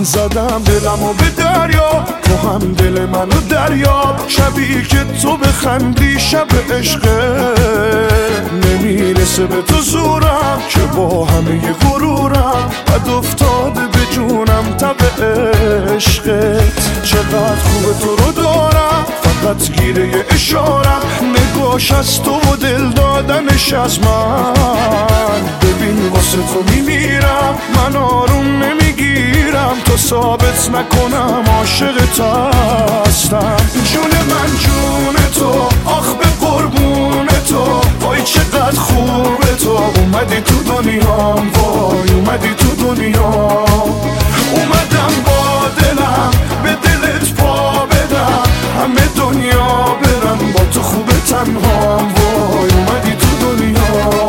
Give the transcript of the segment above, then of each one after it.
زدم دلمو به دریا، تو هم دل منو دریا. شبی که تو بخندی شب عشقه، نمیرسه به تو زورم که با همه غرورم بد افتاده به جونم تب عشقت. چقدر خوبه تو رو دارم، فقط گیره اشارم، نگاش از تو و دل دادنش از من. ببین واسه تو میمیرم، من آروم نمیگیرم تا ثابت نکنم عاشقت هستم. جون من جون تو، آخ به قربون تو، وای چقدر خوبه تو. اومدی تو دنیام، وای اومدی تو دنیام. اومدم با دلم به دلت پا بدم، همه دنیا برم با تو خوبه تنهام. وای اومدی تو دنیا.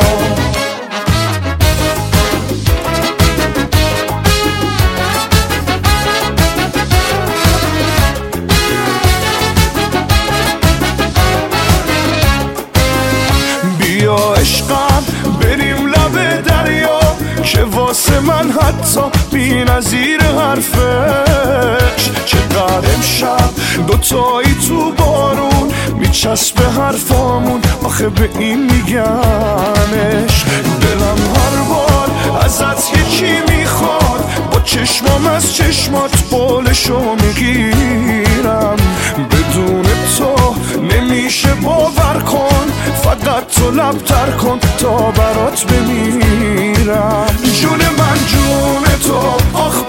بیا عشقم بریم لب دریا، که واسه من حتی بی نظیر حرفش. چقدر امشب دوتایی تو بارون میچسبه حرفامون، آخه به این میگنش. دلم هر بار ازت یکی میخواد، با چشمام از چشمات بالشو میگیرم. بدون تو نمیشه باور کن، فقط تو لبتر کن تا برات بمیرم. جون من جون تو، آخ